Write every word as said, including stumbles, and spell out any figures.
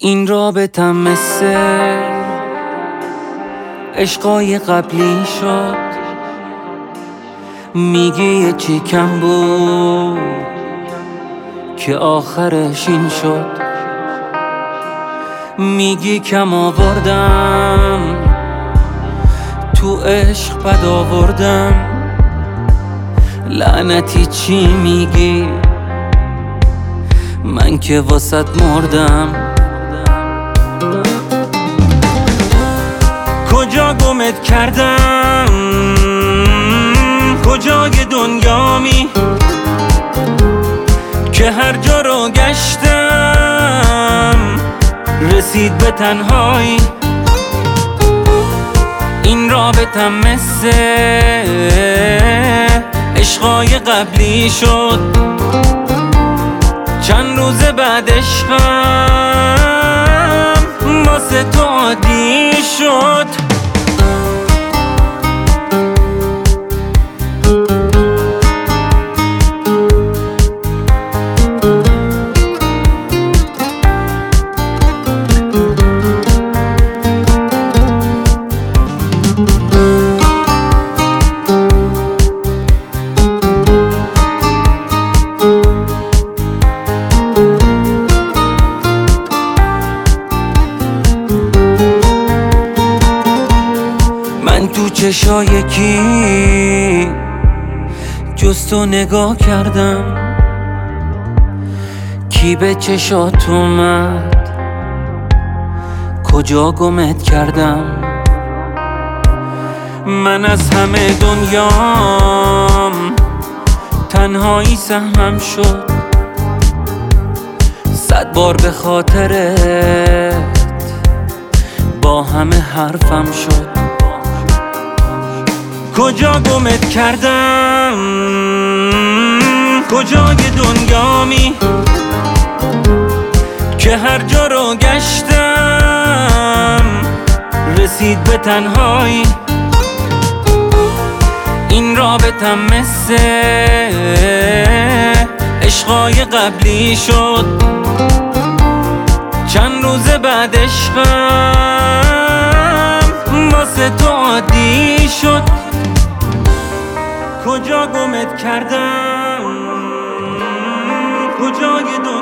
این رابطم مثل عشقای قبلی شد. میگی یه چی کم بود که آخرش این شد. میگی کم آوردم تو عشق بد آوردم. لعنتی چی میگی؟ من که واسط مردم. کجا گمت کردم؟ کجای دنیامی که هر جا رو گشتم رسید به تنهایی. این رابطم مثل عشقای قبلی شد. چند روز بعد عشقم واسه تو عادی شد. من تو چشای کی جز تو نگاه کردم؟ کی به چشات اومد؟ کجا گمت کردم؟ من از همه دنیام تنهایی سهمم شد. صد بار به خاطرت با همه حرفم شد. کجا گمت کردم؟ کجای دنیامی که هر جا رو گشتم رسید به تنهایی. این رابطم مثل عشقای قبلی شد. چند روز بعد عشقم واسه تو عادی شد. کجا گمت کردم؟ کجای دنیا